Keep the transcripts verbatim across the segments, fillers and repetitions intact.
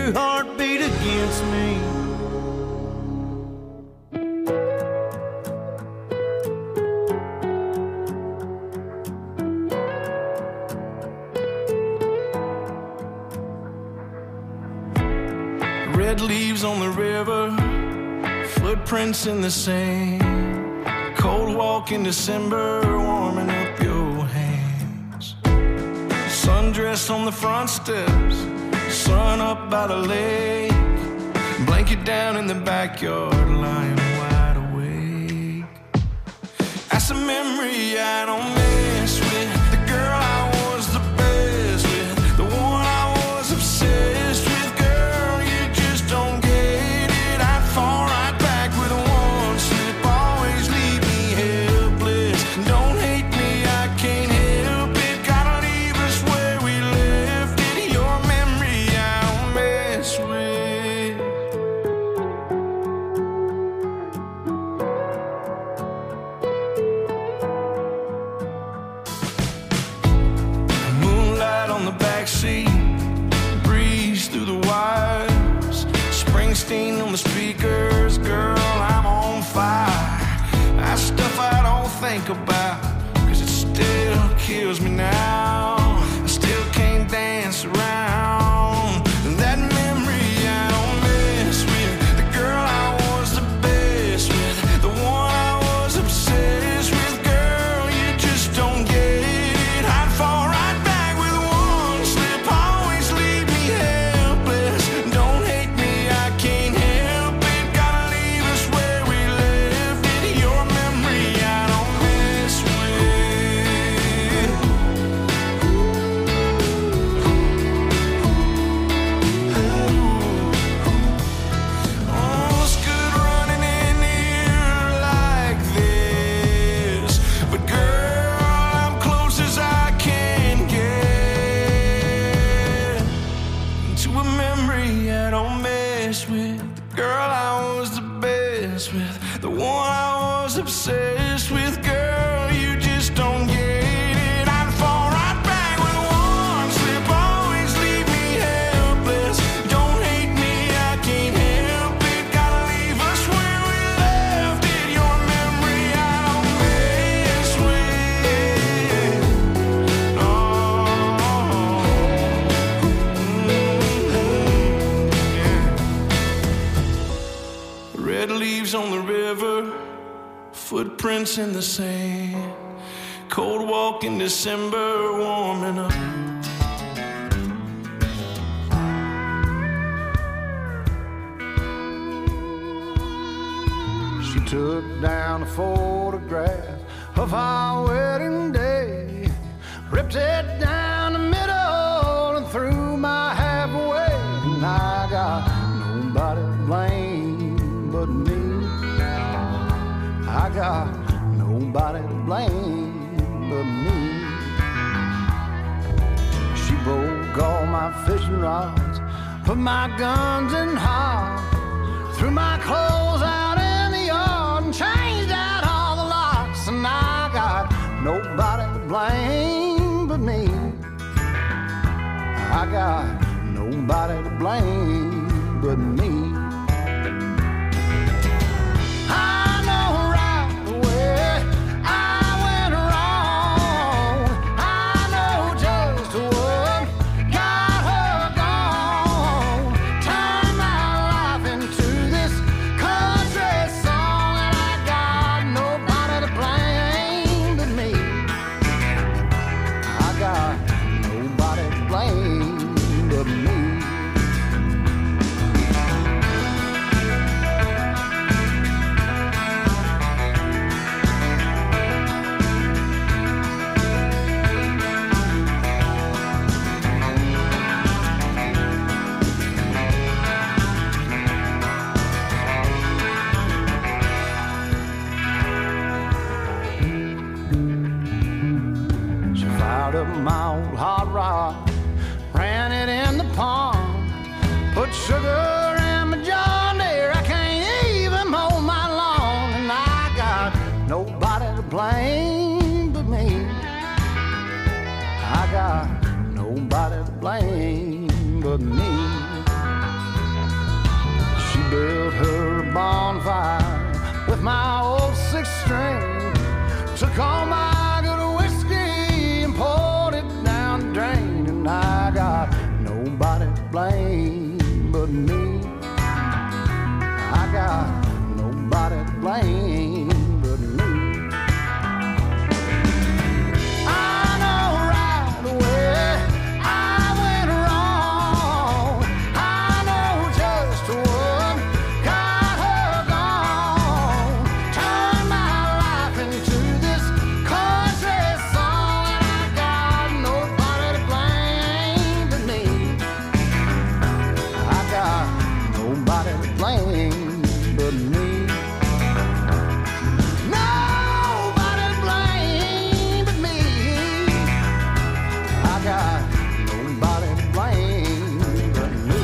every heartbeat against me. Red leaves on the river, footprints in the sand, cold walk in December, warming up your hands. Sundress on the front steps, sun up by the lake, blanket down in the backyard, lying wide awake. That's a memory I don't mess with, the girl I was the best with, the one I was obsessed with. On the speakers, girl, I'm on fire. That stuff I don't think about, cause it still kills me now. I still can't dance around that memory I don't mess with, the girl I was the best with, the one I was obsessed with. Girl, you just don't get it. I'd fall right back with one slip, always leave me helpless. Don't hate me, I can't help it. Gotta leave us where we left it. Your memory I don't mess with. Oh, it's good running in here like this, but girl, I'm close as I can get to a memory I don't mess with, the girl I was the best with, the one I was obsessed with. Girl, you just don't get it. I'd fall right back with one slip, always leave me helpless. Don't hate me, I can't help it. Gotta leave us where we left it. Your memory I don't mess with. No. Yeah. Red leaves on the river, footprints in the sand, cold walk in December, warming up. She took down a photograph of our wedding day, ripped it down the middle and threw my half away. And I got nobody to blame but me. I got nobody to blame but me. She broke all my fishing rods, put my guns in hard, threw my clothes out in the yard and changed out all the locks. And I got nobody to blame but me. I got nobody to blame but me. I know right away I went wrong. I know just what got her gone. Turned my life into this country song, and I got nobody to blame but me. I got nobody to blame but me. She fired up my old hot rod, ran it in the pond, put sugar in my John Deere. I can't even mow my lawn, and I got nobody to blame but me. I got nobody to blame but me. took all my good whiskey and poured it down the drain, and I got nobody to blame but me. I got nobody to blame but me. I know right away I went wrong. I know just what got her gone. Turned my life into this country song, and I got nobody to blame but me. I got nobody to blame but me. Nobody to blame but me. I got nobody to blame but me.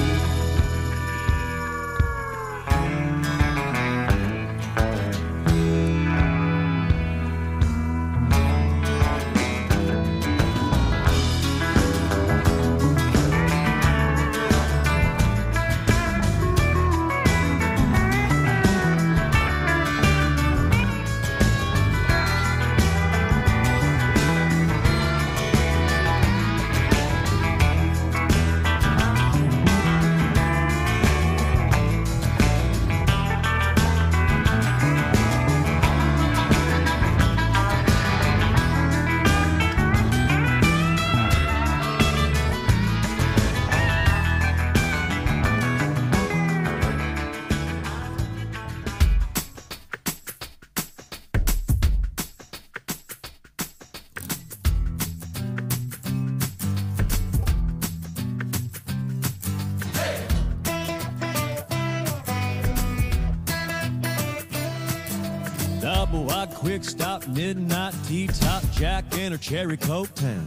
Double wide quick stop, midnight tea top, Jack in her cherry coke town.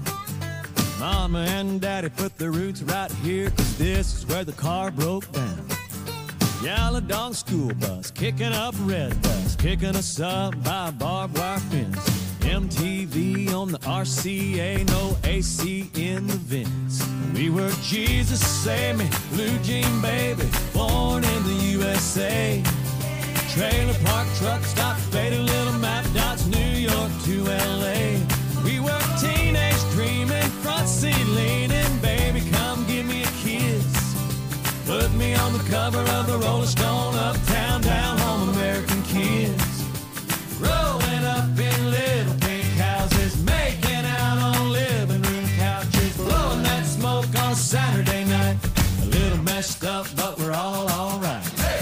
Mama and daddy put their roots right here, cause this is where the car broke down. Yellow dog school bus, kicking up red dust, picking us up by a barbed wire fence. M T V on the R C A, no A C in the vents. We were Jesus Save Me, Blue Jean Baby, born in the U S A. Trailer park, truck stop, faded little map dots, New York to L A. We were teenage dreaming, front seat leaning, baby, come give me a kiss. Put me on the cover of the Rolling Stone, uptown, down home, American kids. Growing up in little pink houses, making out on living room couches, blowing that smoke on a Saturday night. A little messed up, but we're all alright.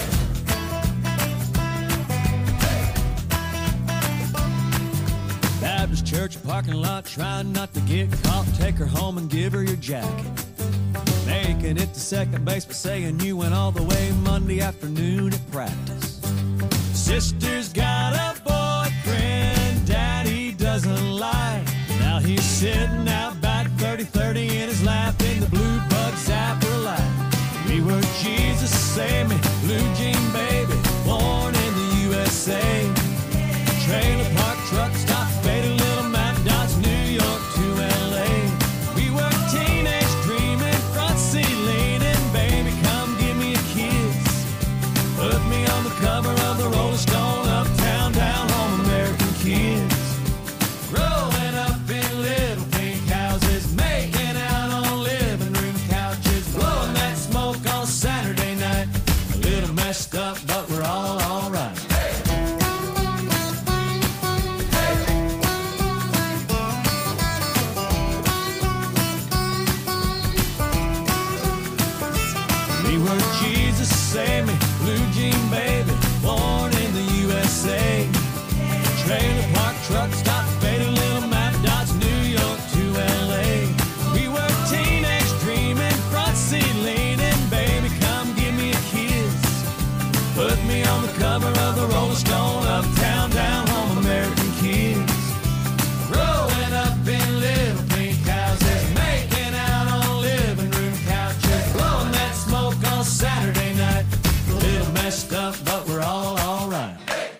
Baptist church parking lot, trying not to get caught. Take her home and give her your jacket. Making it to second base, but saying you went all the way Monday afternoon at practice. Sister's got a boyfriend daddy doesn't like. Now he's sitting out back, thirty thirty in his lap, in the blue bug zapper light. We were Jesus Save Me, Blue Jean Baby, born in the U S A. Trailer park, truck stop, faded little map dots, New York to L A. We were teenage dreaming, front seat leaning, baby, come give me a kiss. Put me on the cover of the Rolling Stone, uptown, down home, American kids. Growing up in little pink houses, making out on living room couches, blowing that smoke on Saturday night. A little messed up, but we're all alright. We were Jesus Save Me, Blue Jean Baby, born in the U S A. Trailer park, truck stop, faded little map dots, New York to L A. We were teenage dreaming, front seat leaning, baby, come give me a kiss. Put me on the cover of the Rolling Stone, uptown, down home, American kids. Growing up in little pink houses, making out on living room couches, blowing that smoke on Saturday night. A little messed up, but we're all alright.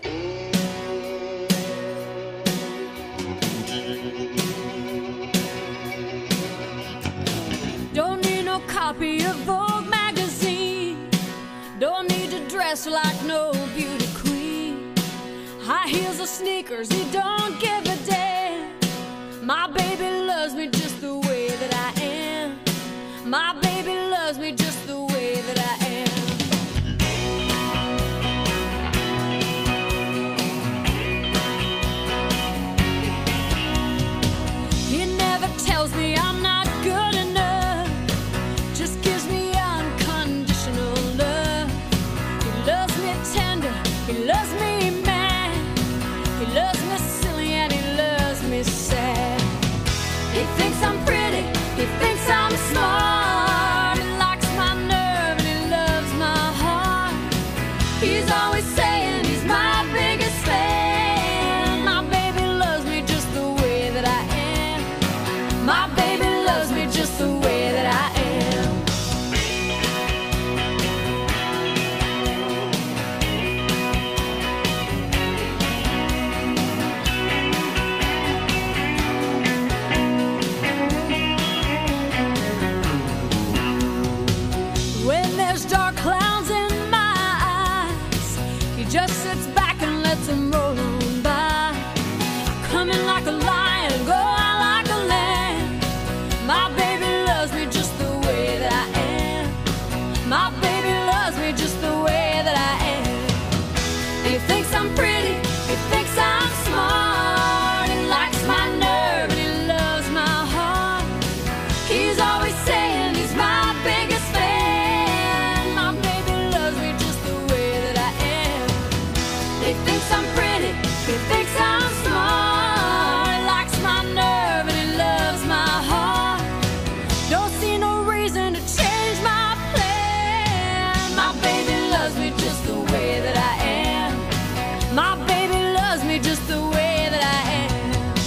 Don't need no copy of Vogue magazine. Don't need to dress like no beauty queen. High high heels or sneakers, he don't give a damn. My baby loves me just the way that I am. My baby loves me just the way that I am. He never tells me I'm not good enough, just gives me unconditional love. He loves me tender, he loves me mad, he loves me silly and he loves me sad. He thinks I'm pretty, he thinks I'm smart, he likes my nerve and he loves my heart. He's always saying he's my biggest fan. My baby loves me just the way that I am. My baby loves me just the way that I am. When there's dark clouds in my eyes, he just sits back and lets them roll on by. Come in like a lion, go out like a lamb. My baby loves me just the way that I am. My baby loves me just the way that I am. He thinks I'm pretty, he thinks I'm smart, he likes my nerve and he loves my heart. He's always saying he's my biggest fan. My baby loves me just the way that I am. He thinks I'm pretty, he thinks I'm smart, he likes my nerve and he loves my heart. Don't see no reason to change my plan. My baby loves me just the way that I am. My baby loves me just the way that I am.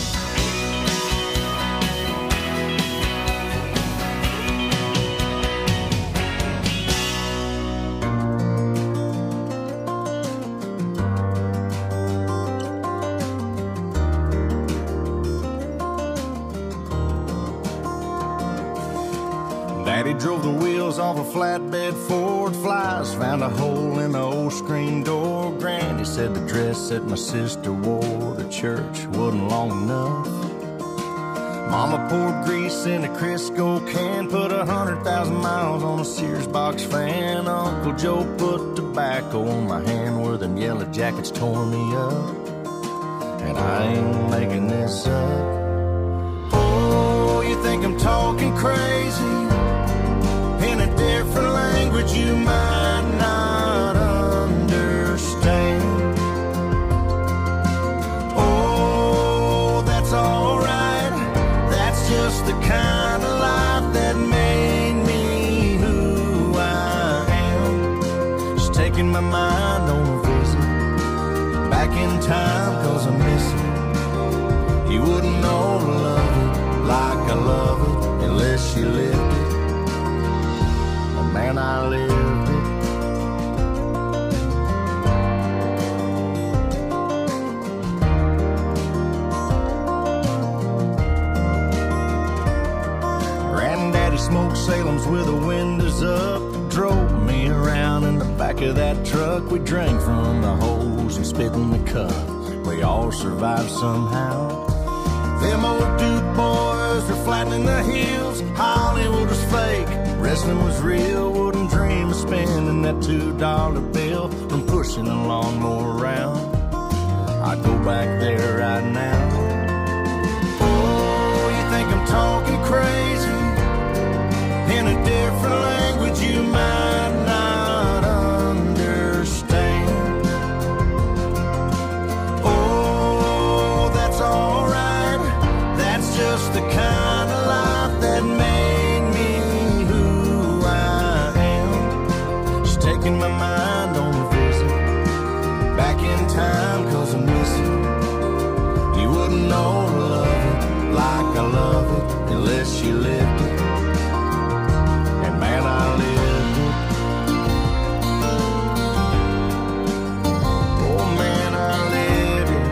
Daddy drove the wheels off a flatbed Ford Flies, found a hole in the old screen door. Granny said the dress that my sister wore to church wasn't long enough. Mama poured grease in a Crisco can, put a hundred thousand miles on a Sears box fan. Uncle Joe put tobacco on my hand where them yellow jackets tore me up. And I ain't making this up. Oh, you think I'm talking crazy? In a different language you might not understand. Oh, that's alright. That's just the kind of life that made me who I am. Just taking my mind on a visit back in time, cause I miss it. You wouldn't know to love it like I love it unless you lived it. Man, I lived it. Granddaddy smoked Salem's with the windows up, drove me around in the back of that truck. We drank from the hose and spit in the cup. We all survived somehow. Them old Duke boys were flattening the hills. Hollywood was fake, wrestling was real. Wouldn't dream of spending that two dollar bill from pushing a lawnmower around. I'd go back there right now. Oh, you think I'm talking crazy? In a different language you might not understand. Oh, that's alright. That's just the kind of life that made me who I am. Just taking my mind on a visit back in time, cause I miss it. You wouldn't know to love it like I love it unless you lived it. And man, I lived it. Oh man, I lived it.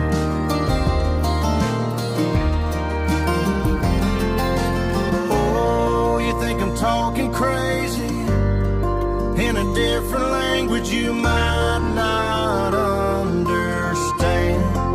Oh, you think I'm talking crazy? In a different language you might not understand.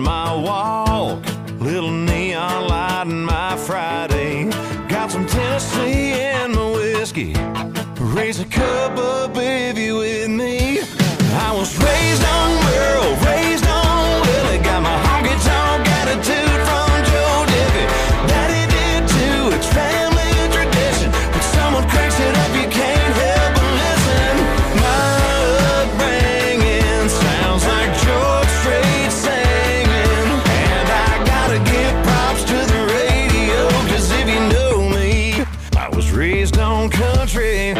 my walk, little neon light in my Friday. Got some Tennessee in my whiskey. Raise a cup up if you with me. I was raised on Merle, raised on Willie. Got my honky-tonk attitude from Joe Diffie. Daddy did too, it's family tradition. When someone cracks it up, you can't help but listen. My upbringing sounds like George Strait singing. And I gotta give props to the radio, cause if you know me, I was raised on country.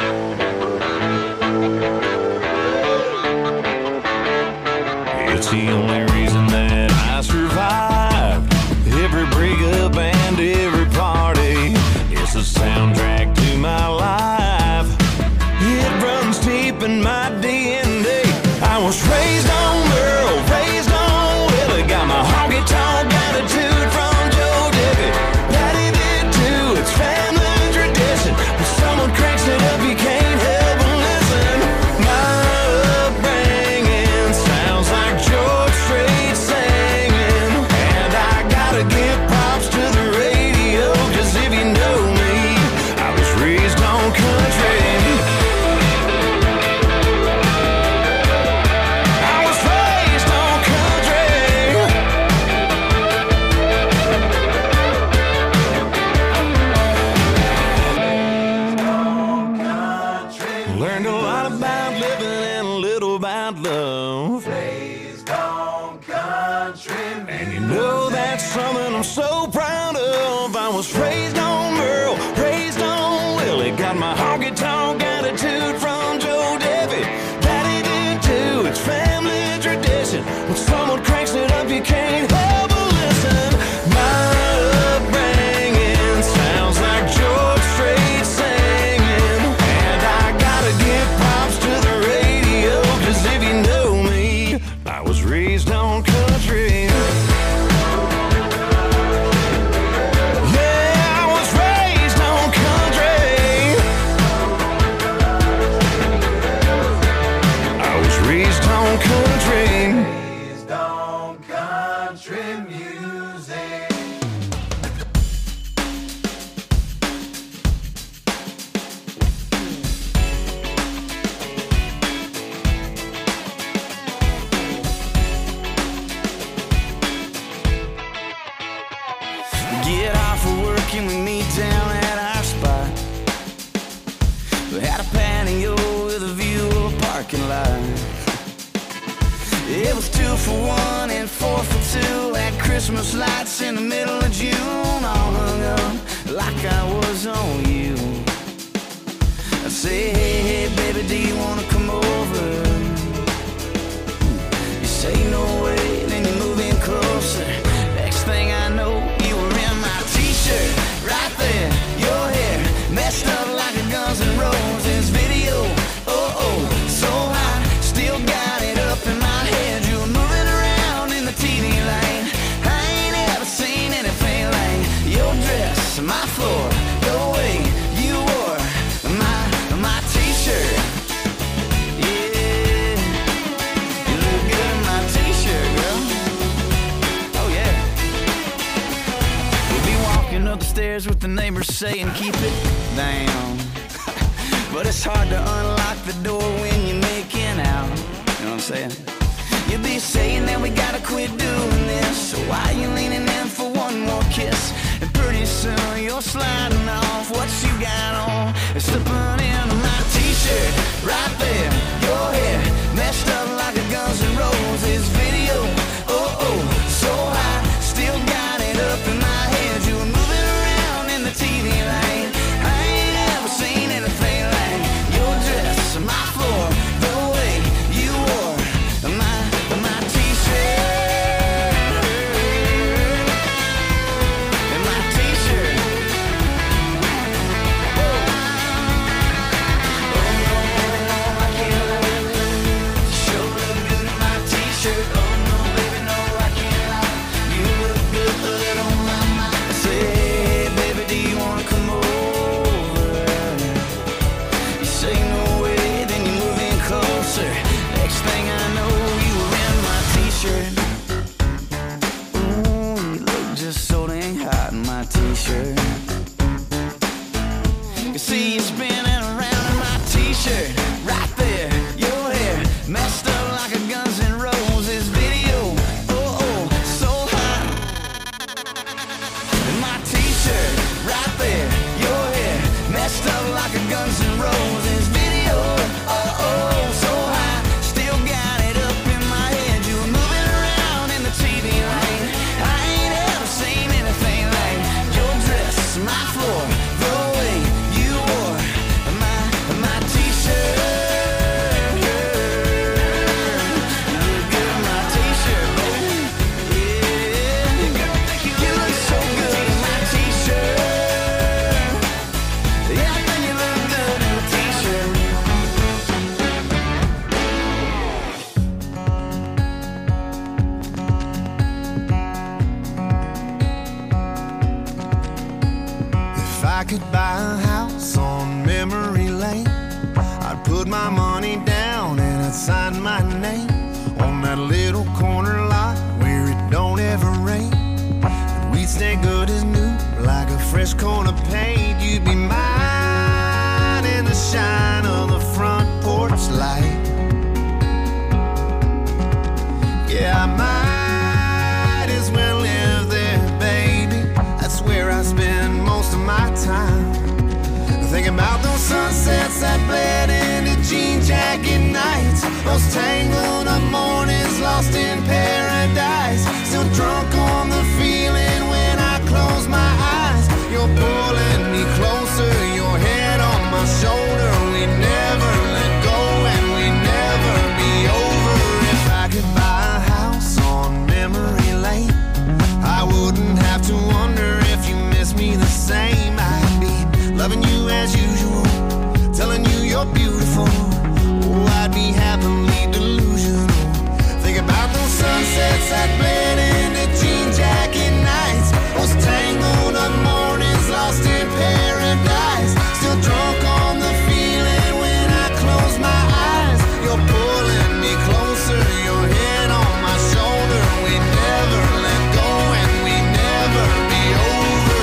It's the only reason that I survived every breakup and every party. It's a soundtrack to my life. It runs deep in my D N A. I was raised on Merle, raised on Willie. Got my honky-tonk attitude from Joe Diffie. Daddy did too, it's family tradition. When someone cranks it up, you can't help but listen. My upbringing sounds like George Strait singing. And I gotta give props to the radio, cause if you know me, I was raised on country. I was raised on country. Learned a lot about living and a little about love. Raised on country And you know that's something I'm so proud of. I was raised on Merle, raised on Willie. Got my honky-tonk attitude from Joe Diffie. Daddy did too, it's family tradition. When someone cranks it up, you can't help but listen. My upbringing sounds like George Strait singing. And I gotta give props to the radio, cause if you know me, I was raised on country. Yeah, I was raised on country. I was raised on country. Raised on country music. Get off of work and we meet down at our spot. We had a patio with a view of a parking lot. It was two for one and four for two. Had Christmas lights in the middle of June, all hung up like I was on you. I say, hey, hey, baby, do you wanna come over? You say no way, then you move in closer. Next thing I know, you were in my t-shirt, right there. Your hair messed up like a Guns N' Roses video. Oh, oh, so high, still got it up in my head. You were moving around in the T V lane. I ain't ever seen anything like your dress, my floor, the way you wore my, my t-shirt. Yeah, you look good in my t-shirt, girl. Oh, yeah. We'll be walking up the stairs with the neighbors saying, keep it down. But it's hard to unlock the door when you're making out. You know what I'm saying? You'll be saying that we gotta quit doing this. So why you leaning in for one more kiss? And pretty soon you're sliding off what you got on and slipping into my t-shirt. Right there, your hair messed up like a Guns N' Roses video. Oh, oh, so high, still got it up in my head. You were moving around in the T V lane. I ain't ever seen anything like your dress, my floor, the way you wore my, my t-shirt. And my t-shirt. Oh, no, no, I can't my t-shirt. You see you spinning around in my t-shirt. Right there, your hair messed up like a Guns N' Roses video. Oh, oh, so hot. In my t-shirt, right there, your hair messed up like a Guns N' Roses video. Oh, oh, so high, still got it up in my head. You were moving around in the T V lane. I ain't ever seen anything like your dress, my floor, the way you wore my my t-shirt. You look good in my t-shirt, baby. Yeah, you look so good in my t-shirt. Yeah, I think you look good in a t-shirt. If I could buy a house on memory lane, I'd put my money down and I'd sign my name on that little corner lot where it don't ever rain. And we'd stay good as new, like a fresh coat of paint. You'd be mine in the shine of the front porch light. Yeah, I might as well live there, baby. That's where I spend most of my time. Thinking about those sunsets that bled into jean jacket nights, those tangled up mornings lost in paradise. Still drunk on the feeling when I close my eyes. You're pulling me closer, your head on my shoulder. We never let go and we never be over. If I could buy a house on memory lane, I wouldn't have to wonder if you miss me the same. I'd be loving you as usual, telling you you're beautiful. Oh, I'd be happily delusional. Think about those sunsets that bled into jean jacket nights, those tangled up mornings lost in paradise. Still drunk on the feeling when I close my eyes. You're pulling me closer, your head on my shoulder. We never let go and we never be over.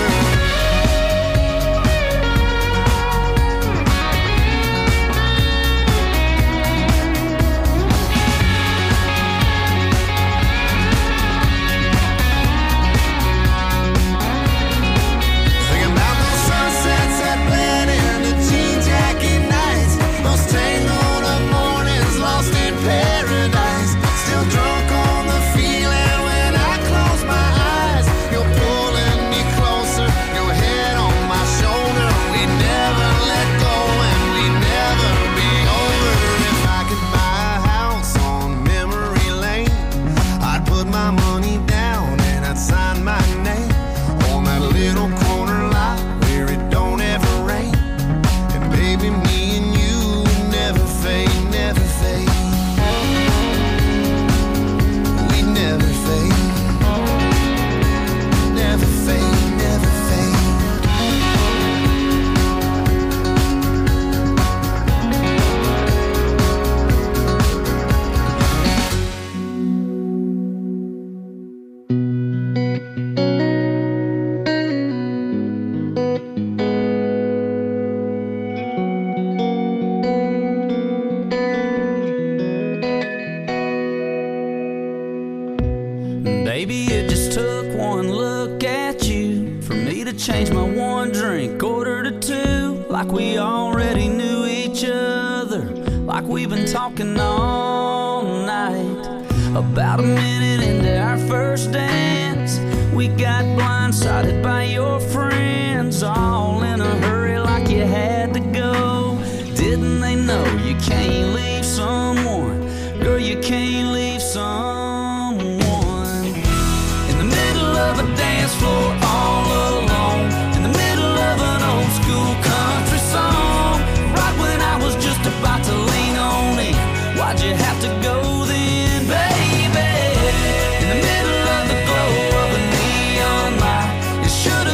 Thinking about those sunsets that bled into jean jacket nights, those tangled up mornings lost in paradise. Still drunk on the feeling when I close my eyes. You're pulling me closer, your head on my shoulder. We never let go and we never be over. If I could buy a house on memory lane, I'd put my money down and I'd sign my name on that little corner lot where it don't ever rain. And baby, me and you would never fade, never fade. We'd never fade, never fade, never fade. Baby, it just took one look at you for me to change my one drink order to two. Like we already knew each other, like we've been talking all night. About a minute into our first dance, we got blindsided by your friends, all in a hurry like you had to go. Didn't they know you can't leave someone? Girl, you can't leave someone in the middle of a dance floor all alone, in the middle of an old school country song. Right when I was just about to lean on in, why'd you have to go then, baby? In the middle of the glow of a neon light, you should've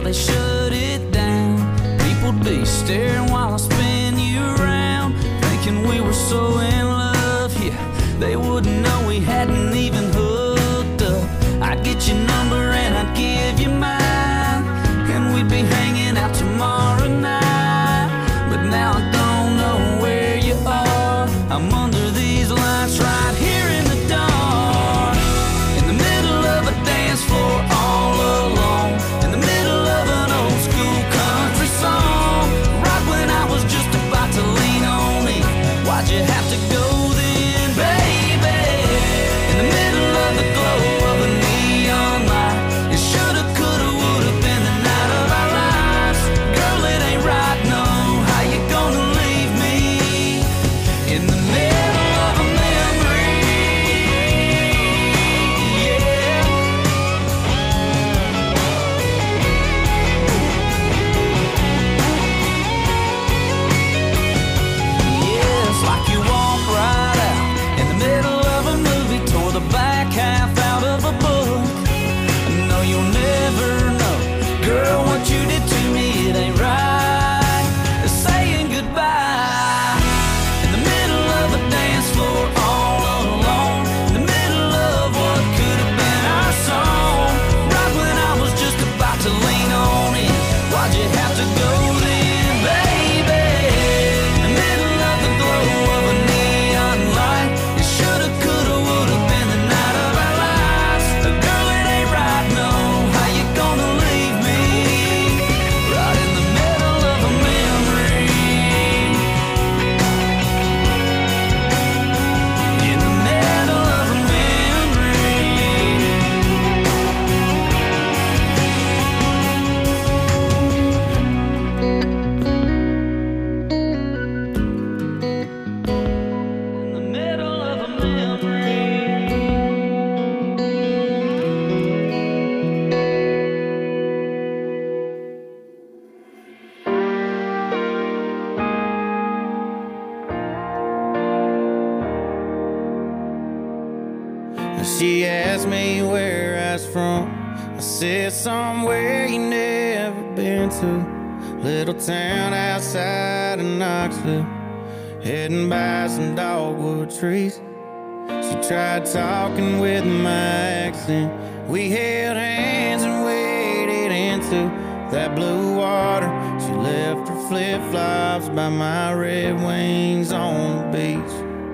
they shut it down. People'd be staring while I spin you around, thinking we were so in love, yeah, they wouldn't know we hadn't even hooked up. I'd get your number and I'd give you mine, and we'd be hanging out tomorrow night. But now I don't know where you are. I'm under these lights right here in the dark, in the middle of a dance floor all alone, in the middle of an old school country song, right when I was just about to lean on it. Why'd you have to go then, baby? In the middle of the glow of a neon light, it shoulda, coulda, woulda been the night of our lives. Girl, it ain't right, no. How you gonna leave me in the middle of a memory? Yeah. Yeah, it's like you walk right out in the middle of a movie, tore the back half out of a book. No, you'll never know, girl, what you did to me, it ain't right. Saying goodbye in the middle of a dance floor all alone, in the middle of what could have been our song, right when I was just about to lean on it. Why'd you have to go then, baby? In the middle of the glow of a neon light, it shoulda, coulda, woulda been the night of our lives. Girl, it ain't right, no. How you gonna leave me right in the middle of a memory? In the middle of a memory. In the middle of a memory. She asked me where I was from. I said somewhere you never been to, little town outside of Knoxville, heading by some dogwood trees. She tried talking with my accent. We held hands and waded into that blue water. She left her flip-flops by my Red Wings on the beach.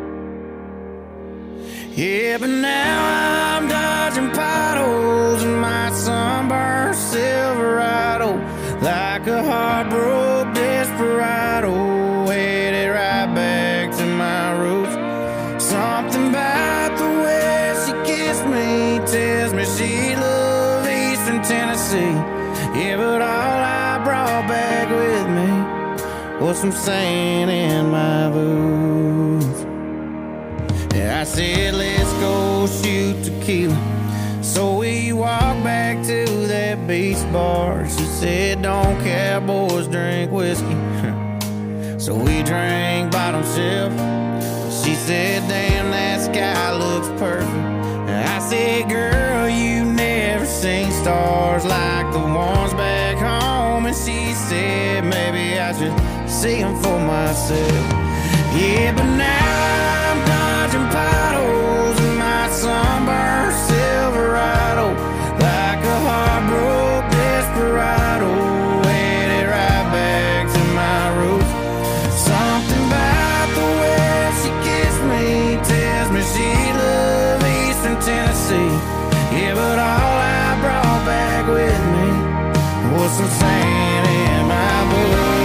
Yeah, but now I'm dodging potholes in my sunburned Silverado, like a heartbroken desperado, headed right back to my roots. Something about the way she kissed me tells me she loved Eastern Tennessee. Yeah, but all I brought back with me was some sand in my boots. I said, let's go shoot tequila. So we walked back to that beach bar. She said, don't cowboys drink whiskey. So we drank bottom shelf. She said, damn, that sky looks perfect. I said, girl, you never seen stars like the ones back home. And she said, maybe I should see them for myself. Yeah, but now I'm dodging potholes in my sunburned Silverado, like a heartbroken desperado, headed right back to my roots. Something about the way she kissed me tells me she loved Eastern Tennessee. Yeah, but all I brought back with me was some sand in my boots.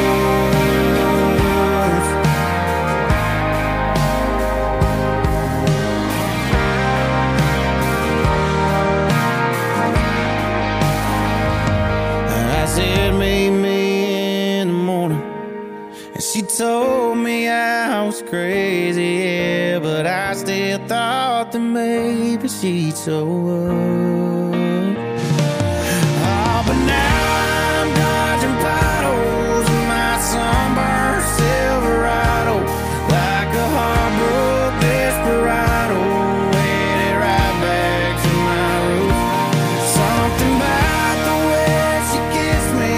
Said meet me in the morning, and she told me I was crazy, yeah, but I still thought that maybe she'd show up. Oh, but now I'm dodging potholes in my sunburned Silverado, like a heartbroken desperado, headed right back to my roots. Something about the way she kissed me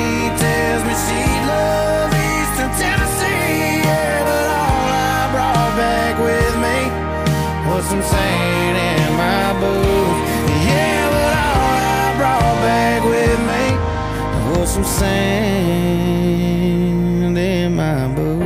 some sand in my boots.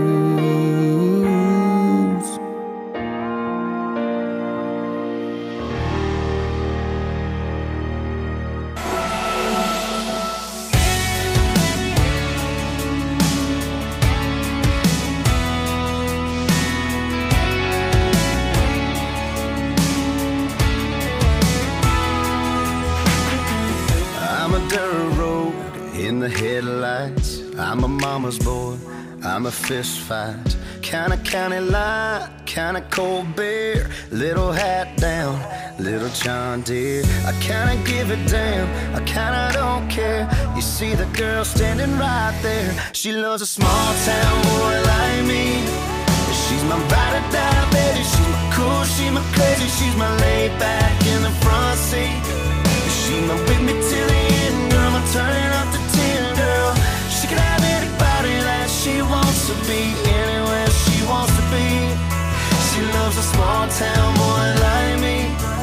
In the headlights, I'm a mama's boy, I'm a fist fight. Kinda county line, kinda cold beer. Little hat down, little John Deere. I kinda give a damn, I kinda don't care. You see the girl standing right there. She loves a small town boy like me. She's my ride or die baby. She's my cool, she's my crazy. She's my laid back in the front seat. She's my with me till the end, girl. I'm turning up the tin, girl. She can have anybody that she wants to be, anywhere she wants to be. She loves a small town boy like me.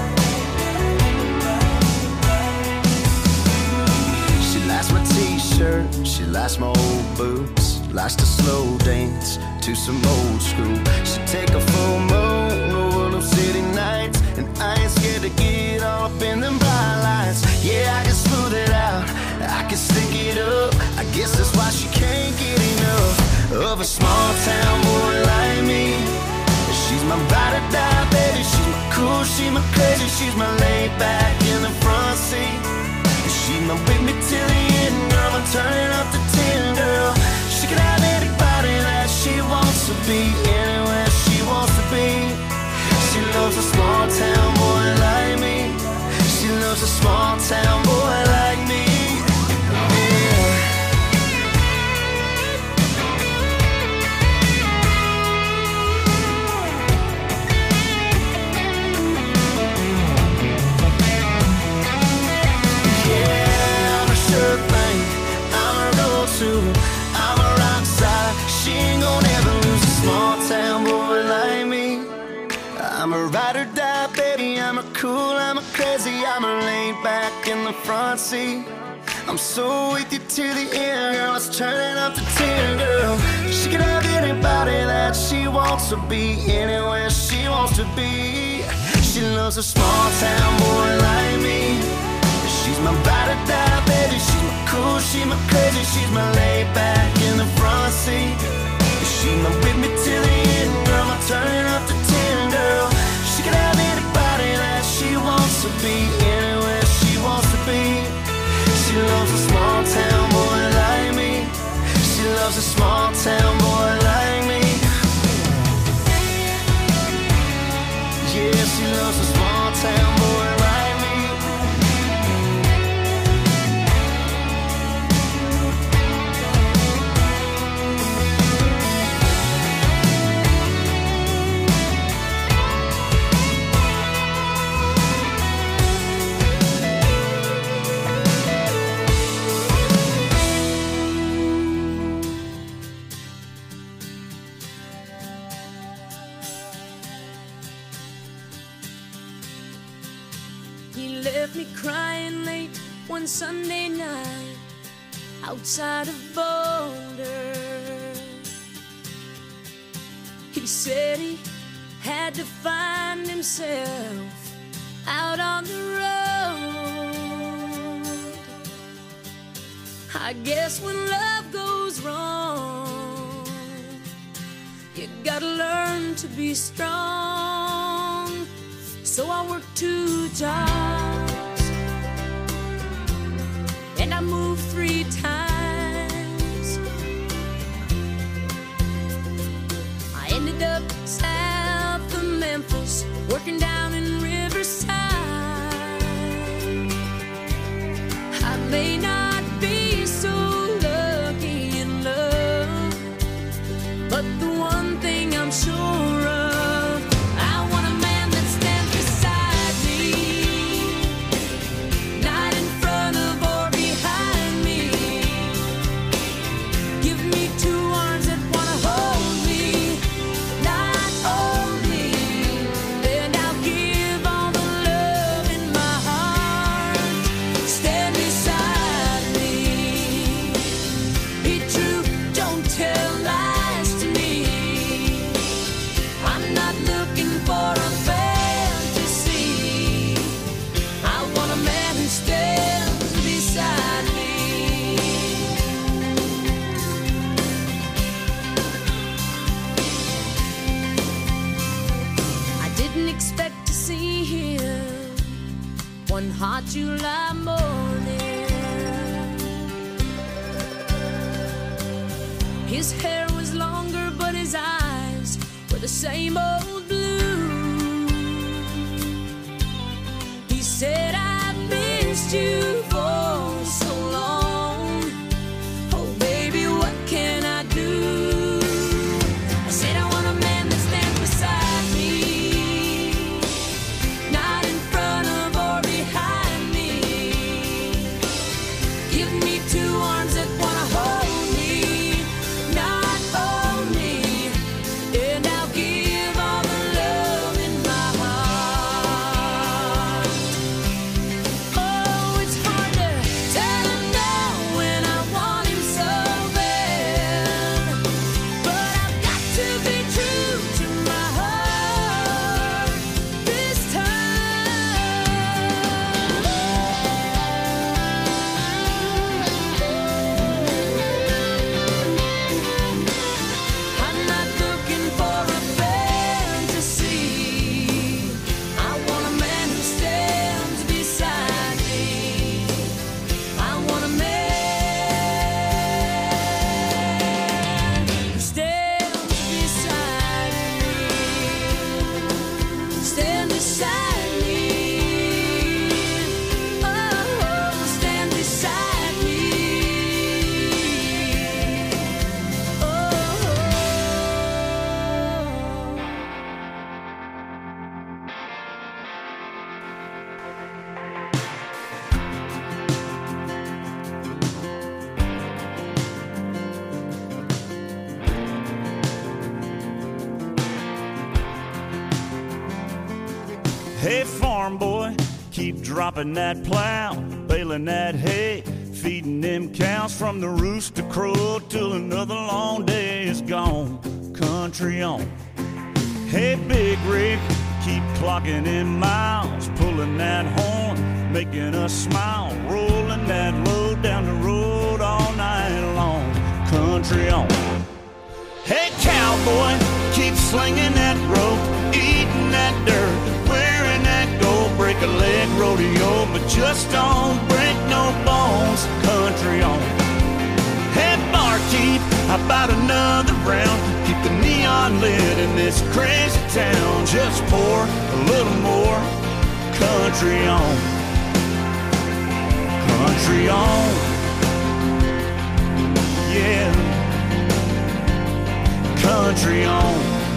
She likes my t-shirt, she likes my old boots. Likes to slow dance to some old school. She take a full moon over them city nights, and I ain't scared to get all up in them bright lights. Yeah, I can smooth it out, I can stick it up. I guess that's why she can't get enough of a small town boy like me. She's my ride or die baby. She's my cool, she's my crazy. She's my laid back in the front seat. She's my with me till the end, girl. I'm turning up the tin, girl. She can have anybody that she wants to be, anywhere she wants to be. She loves a small town boy like me. She loves a small town boy like me. I'm a rock star. She ain't gonna ever lose a small town boy like me. I'm a ride or die baby. I'm a cool, I'm a crazy. I'm a laid back in the front seat. I'm so with you till the end, girl. Let's turn it up to ten, girl. She can have anybody that she wants to be, anywhere she wants to be. She loves a small town boy like me. She's my ride or die baby. She's my cool, she's my crazy. She's my laid back in the front seat. She's my with me till the end, girl. I'm turning up the tin, girl. She can have anybody that she wants to be, anywhere she wants to be. She loves a small town boy like me. She loves a small town boy like me. Yeah, she loves a small town boy like me. Left me crying late one Sunday night outside of Boulder. He said he had to find himself out on the road. I guess when love goes wrong, you gotta learn to be strong. So I worked two jobs and I moved three times. I ended up south of Memphis, working down in Riverside. I may not be so lucky in love, but the one thing I'm sure of, stand beside stands beside me. I didn't expect to see him one hot July morning. His hair was longer, but his eyes were the same old blue. He said, I've missed you for so long. Oh, baby, what can I do? I said, I want a man that stands beside me, not in front of or behind me. Give me two arms that want to hold me, not own me, and I'll give all the love in my heart. Oh, it's hard to tell him no when I want him so bad, but I've got to be true to my heart this time. I'm not looking for a fantasy. I want a man who stands beside me. I want a man who stands beside me. Stand beside me. Oh, stand beside me. Oh. Hey, farm boy, keep dropping that plow, baling that hay, feeding them cows from the rooster crow till another long day is gone. Country on. Hey, big rig, keep clocking in miles, pulling that horn, making us smile, rolling that load down the road all night long. Country on. Hey, cowboy, keep slinging that rope, eating that dirt, wearing that gold, break a leg rodeo, but just don't break no bones. Country on. Hey, barkeep, how about another round? Keep the neon lit in this crazy town. Just pour a little more. Country on. Country on. Yeah. Country on.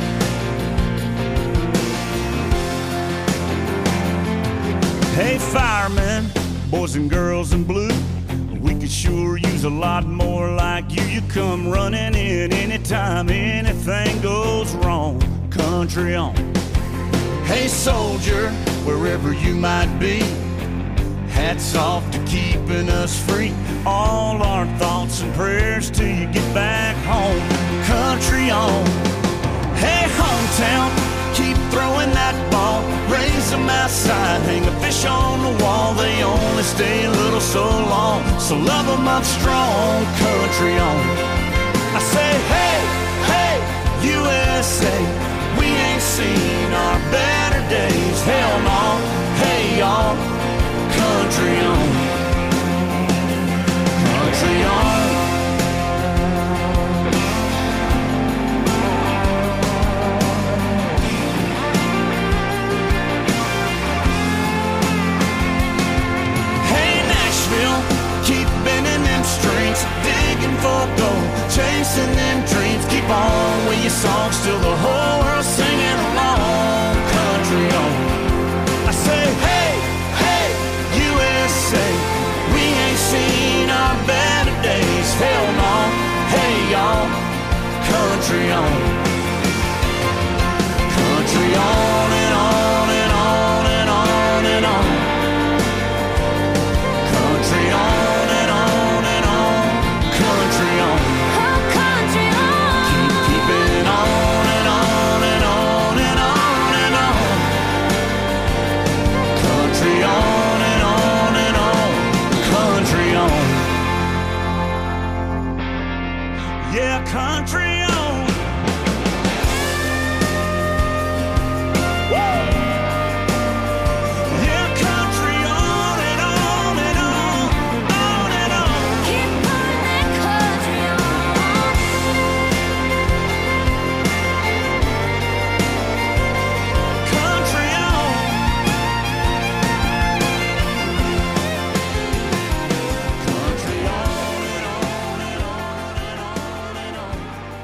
Hey, firemen, boys and girls in blue, we could sure use a lot more like you. You come running in anytime anything goes wrong. Country on. Hey, soldier, wherever you might be, hats off to keeping us free. All our thoughts and prayers till you get back home. Country on. Hey, hometown, keep throwing that ball, raise them outside, hang a fish on the wall. They only stay a little so long, so love them up strong. Country on. I say, hey, hey, U S A, we ain't seen our better days. Hell no, hey y'all. Country on. Country on. Keep bending them strings, digging for gold, chasing them dreams. Keep on with your songs till the whole world's singing along. Country on. I say, hey, hey, U S A, we ain't seen our better days. Hell no, hey y'all. Country on. Country on and on and on and on and on. Country on. On and on and country on. Woo! Yeah, country on and on and on, on and on. Keep putting that country on. Country on. Country on and on and on and on and on.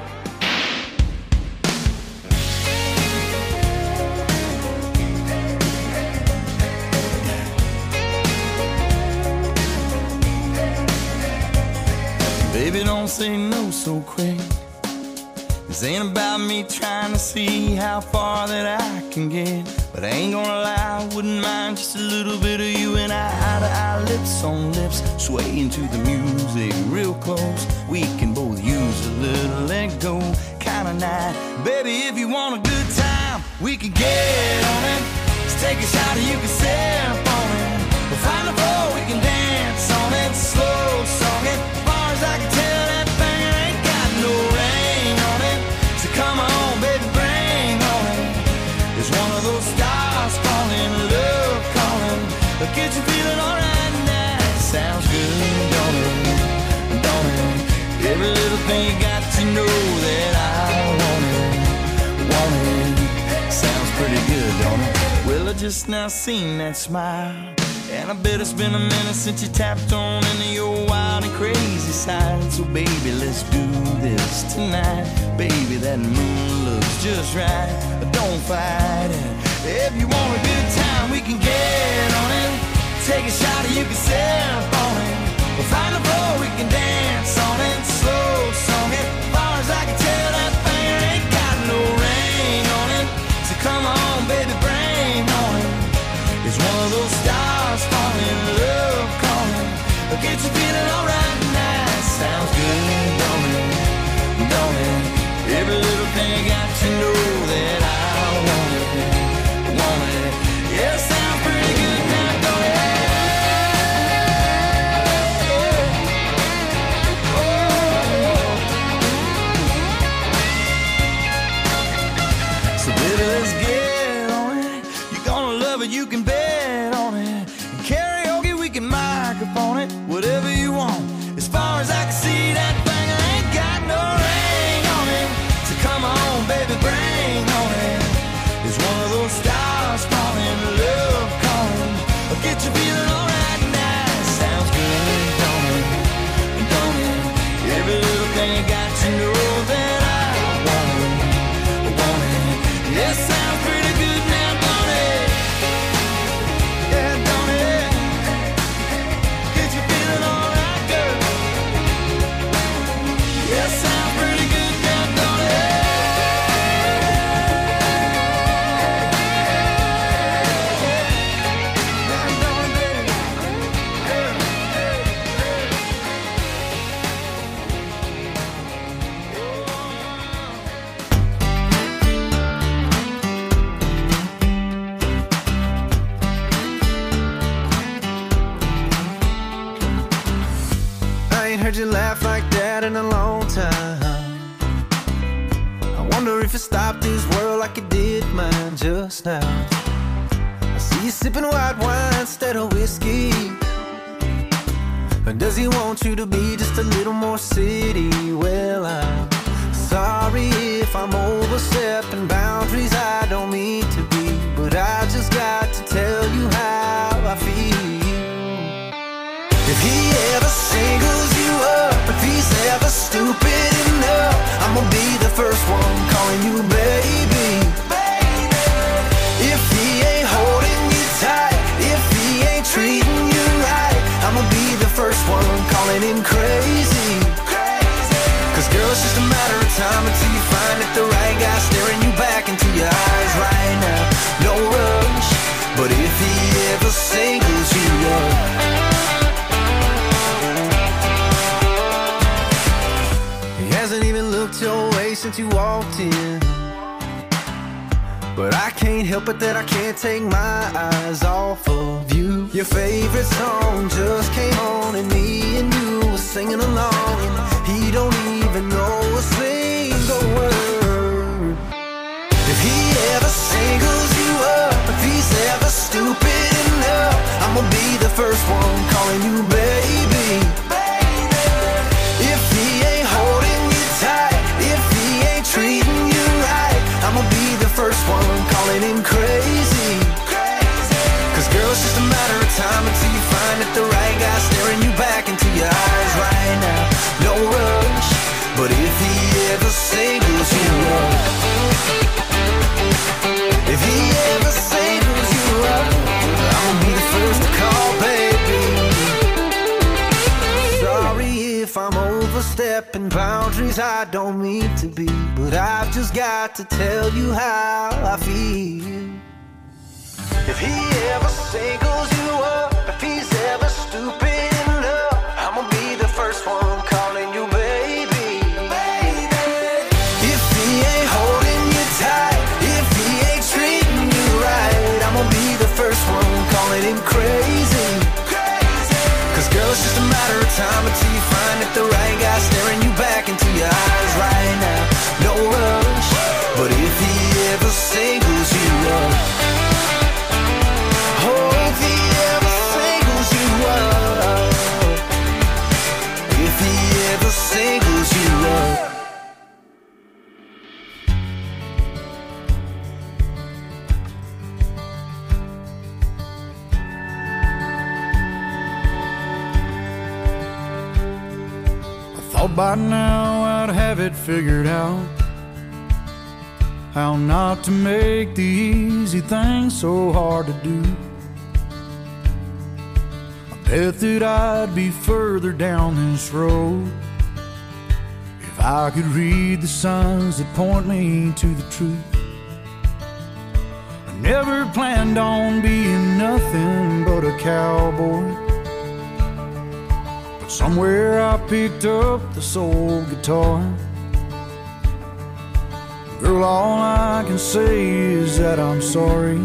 Baby, don't say no so quick. This ain't about me trying to see how far that I can get. But I ain't gonna lie, I wouldn't mind just a little bit of you and I, eye to eye, lips on lips, swaying to the music real close. We can both use a little let go kind of night. Baby, if you want a good time, we can get on it. Let's take a shot and you can sip on it. We'll find a floor, we can dance on it. Slow song it. As far as I can tell, that thing ain't got no ring on it. So come on, baby, bring on it. It's one of those stars calling, love calling. But get you feeling alright now. Sounds good, don't it? Don't it? Every little thing you got to know that I want it. Want it. Sounds pretty good, don't it? Well, I just now seen that smile. And I bet it's been a minute since you tapped on into your wild and crazy side. So baby, let's do this tonight. Baby, that moon looks just right. But don't fight it. If you want a good time, we can get on it. Take a shot and you can sip on it. We'll find a floor, we can dance on it. Slow song it. As far as I can tell, that thing ain't got no ring on it. So come on, baby, bring on it. It's one of those stars falling, love calling. Get you feeling alright now. Sounds good, don't it? Don't it? Every little thing got to know that I want it. Want it. Yeah, sounds pretty good now, don't it? So baby, let's get on it. You're gonna love it, you can bet on it. And karaoke, we can microphone it. Whatever you want. As far as I can see, that thing ain't got no ring on it. So come on, baby, bring on it. It's one of those stars falling, love calling. Get you feeling alright now. Sounds good, don't it? Don't it? Every little thing you got to know that I want it. Want it. Yeah, sounds pretty good now, don't it? Yeah, don't it? Get you feeling alright, girl. Yeah, sounds pretty good now, don't it? Yeah, don't it, I ain't heard you laugh like that in a long time. I wonder if you stopped this world like you did mine just now. I see you sipping white wine instead of whiskey. Or does he want you to be just a little more city? Well, I'm sorry if I'm overstepping boundaries I don't mean to be. But I just got to tell you how I feel. If he ever singles you up, if he's ever stupid enough, I'm gonna be the first one calling you baby. Baby. If he ain't holding you tight, if he ain't treating you right, I'm gonna be the first one calling him crazy. Crazy. Cause girl, it's just a matter of time until you find that the right guy staring you back into your eyes right now. No rush, but if he ever singles you up, hasn't even looked your way since you walked in. But I can't help it that I can't take my eyes off of you. Your favorite song just came on and me and you were singing along. And he don't even know what's calling you baby. If he ain't holding you tight, if he ain't treating you right, I'ma be the first one calling him crazy. Cause girl, it's just a matter of time until you find that the right guy staring you back into your eyes right now. No rush, but if he ever singles you up, if he ever singles you up, I'll be the first to call, baby. Sorry if I'm overstepping boundaries I don't mean to be, but I've just got to tell you how I feel. If he ever singles you up, if he's ever stupid enough, I'ma be the first one calling you baby. If he ain't holding you tight, if he ain't treating you right, I'ma be the first one calling him crazy. Cause girl, it's just a matter of time until you find that the right guy staring you back into your eyes right now. No rush, but if he ever singles you up, oh, if he ever singles you up, if he ever singles you up. Thought by now I'd have it figured out, how not to make the easy things so hard to do. I bet that I'd be further down this road if I could read the signs that point me to the truth. I never planned on being nothing but a cowboy, somewhere I picked up the soul guitar. Girl, all I can say is that I'm sorry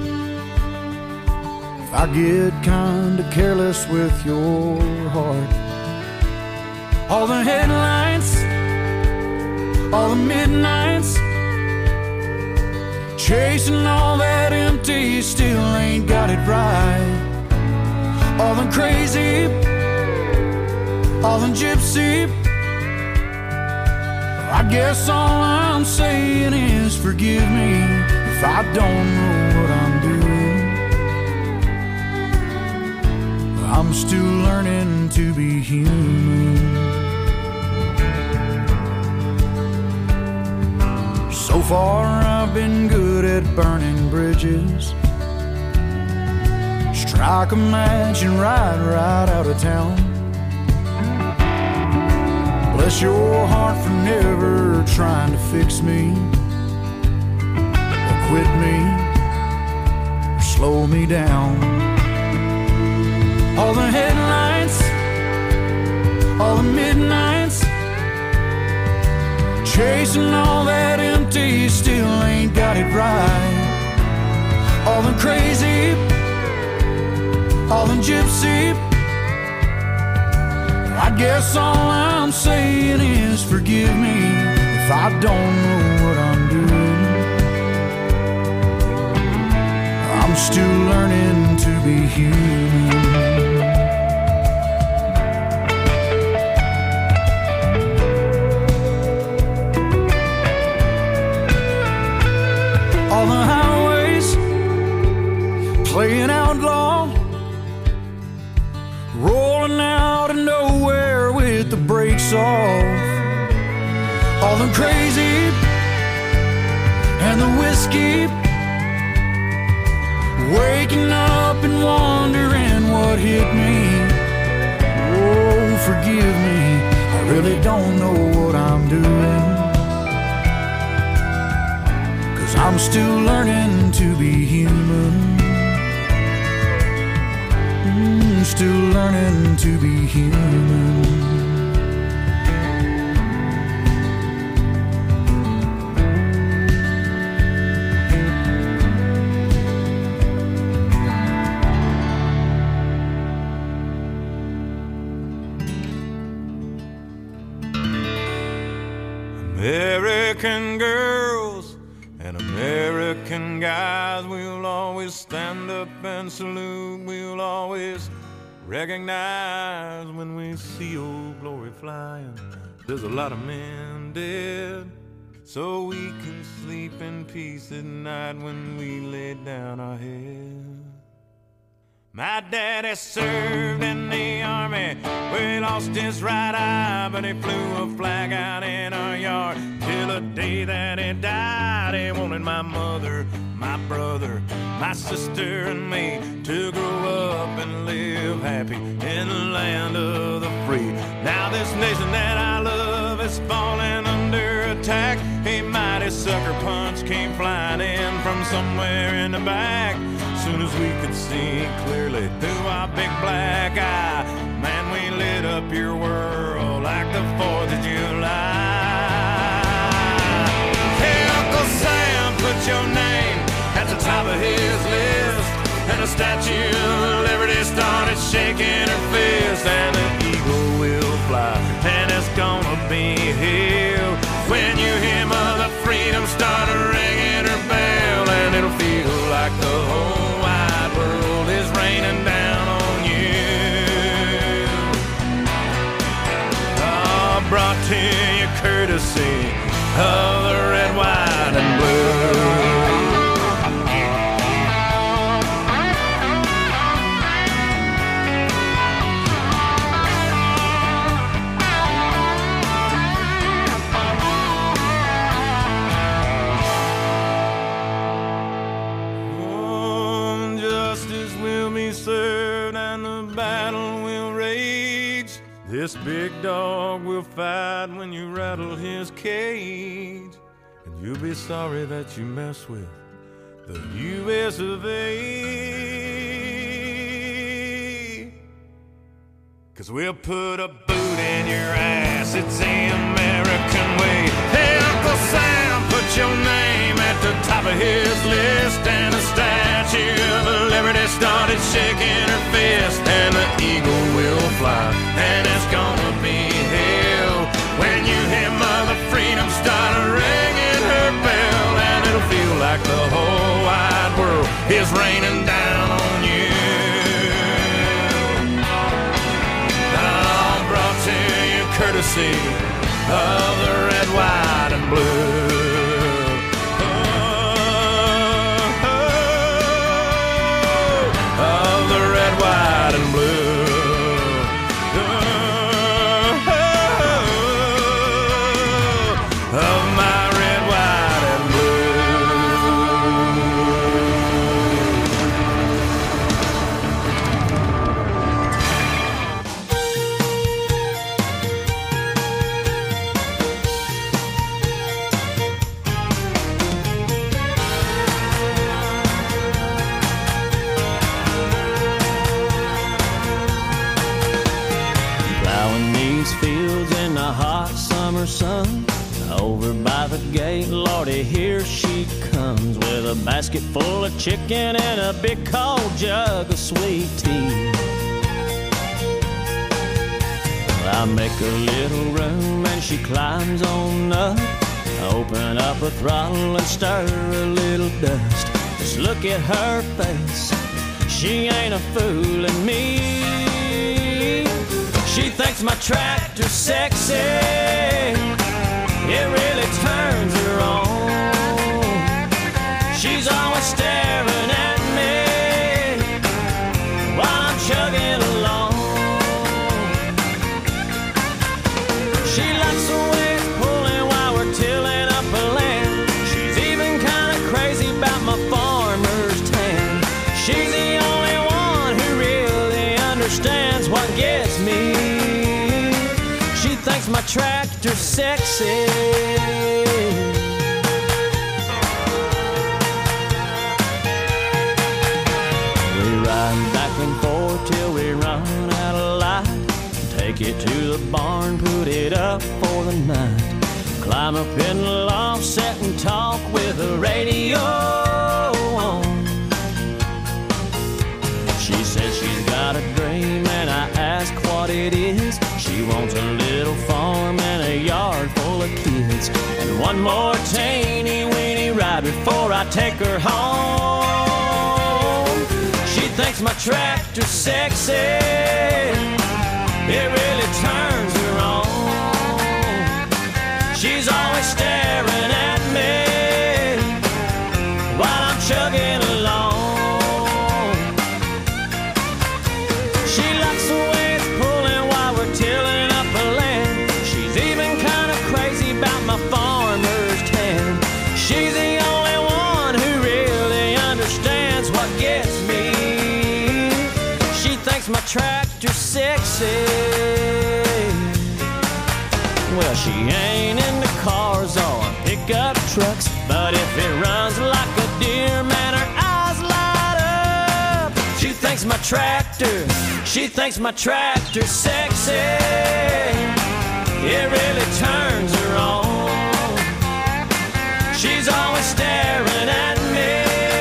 if I get kinda careless with your heart. All the headlights, all the midnights, chasing all that empty, still ain't got it right. All the crazy, all in gypsy, I guess all I'm saying is forgive me if I don't know what I'm doing. I'm still learning to be human. So far I've been good at burning bridges, strike a match and ride right out of town. Bless your heart for never trying to fix me, or quit me, or slow me down. All the headlights, all the midnights, chasing all that empty, still ain't got it right. All the crazy, all the gypsy, I guess all I'm saying is forgive me if I don't know what I'm doing. I'm still learning to be human. All the highways playing outlaw, rolling out of nowhere with the brakes off. All the crazy and the whiskey, waking up and wondering what hit me. Oh, forgive me, I really don't know what I'm doing, 'cause I'm still learning to be human. Mm, still learning to be human. American girls and American guys, we'll always stand up and salute. We'll always recognize when we see Old Glory flying. There's a lot of men dead, so we can sleep in peace at night when we lay down our head. My daddy served in the army, where he lost his right eye, but he flew a flag out in our yard till the day that he died. He wanted my mother, my brother, my sister and me to grow up and live happy in the land of the free. Now this nation that I love is falling under attack. A mighty sucker punch came flying in from somewhere in the back. Soon as we could see clearly through our big black eye, man, we lit up your world like the fourth of July. Hey, Uncle Sam, put your name at the top of his list, and the Statue of Liberty started shaking her fist, and the eagle will fly, and it's gonna be here when you hear Mother Freedom start ringing her bell, and it'll feel like the whole wide world is raining down on you. Oh, brought to you courtesy of the red, white, and blue. Served and the battle will rage. This big dog will fight when you rattle his cage, and you'll be sorry that you mess with the U S of A. Cause we'll put a boot in your ass, it's the American way. Hey, Uncle Sam, put your name at the top of his list, and the Statue of Liberty started shaking her fist, and the eagle will fly, and it's gonna be hell when you hear Mother Freedom start ringing her bell, and it'll feel like the whole wide world is raining down on you. All brought to you courtesy of the red, white, and blue. White and blue. Oh, of my red, white, and Son, over by the gate, Lordy, here she comes with a basket full of chicken and a big cold jug of sweet tea. I make a little room and she climbs on up, open up a throttle and stir a little dust. Just look at her face, she ain't a fooling me. She thinks my tractor's sexy, it really turns her on. She's always staring at me while I'm chugging along. She likes the way it's pulling while we're tilling up a land. She's even kind of crazy about my farmer's tan. She's the only one who really understands what gets me. She thinks my tractor's sexy. We ride back and forth till we run out of light. Take it to the barn, put it up for the night. Climb up in the loft, sit and talk with the radio on. She says she's got a dream and I ask what it is. She wants a little farm and a yard full of kids, and one more teeny weeny ride before I take her home. She thinks my tractor sexy. It really turns her on. She's always staring at me while I'm chugging along. She likes the way it's pulling while we're tilling up the land. She's even kind of crazy about my farmer's tan. She's the only one who really understands what gets me. She thinks my tractor's sexy. Well, she ain't into cars or pickup trucks, but if it runs like a deer, man, her eyes light up. She thinks my tractor, she thinks my tractor's sexy. It really turns her on. She's always staring at me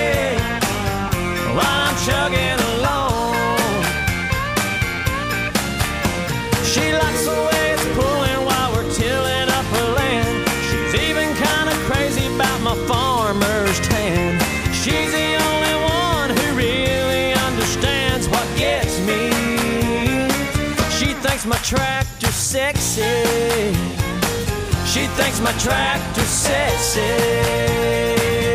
while I'm chugging along. She likes the way it's pulling while we're tilling up her land. She's even kind of crazy about my farmer's tan. She's the only one who really understands what gets me. She thinks my tractor's sexy. She thinks my tractor's sexy.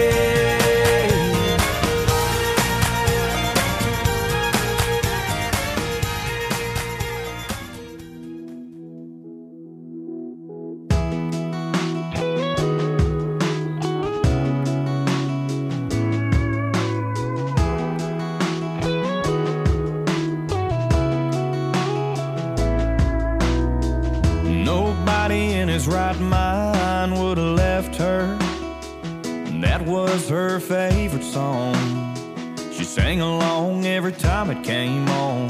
Nobody in his right mind would have left her. That was her favorite song. She sang along every time it came on.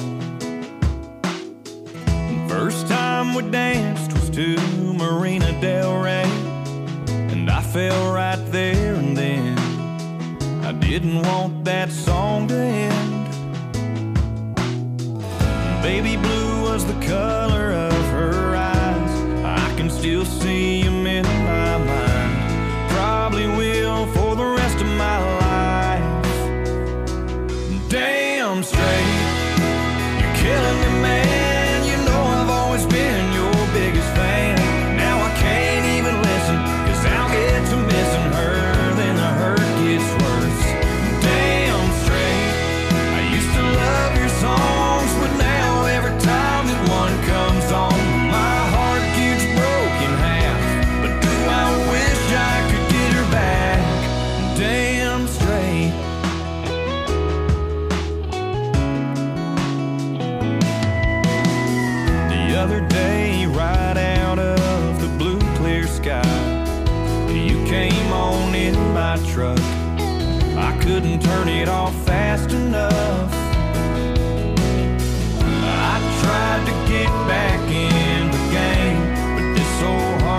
First time we danced was to Marina Del Rey, and I fell right there and then. I didn't want that song to end. Baby blue was the color of her eyes. I can still see them in my mind. Probably will for the rest of my life. Damn straight, you're killing me, man. You know I've always been your biggest fan. Now I can't even listen, cause I'll get to missing her, then the hurt gets worse. Damn straight, I used to love your songs, but now every time that one comes on, my heart gets broken half. But do I wish I could get her back? Damn straight. The other day, right out of the blue clear sky, you came on in my truck. I couldn't turn it off fast enough.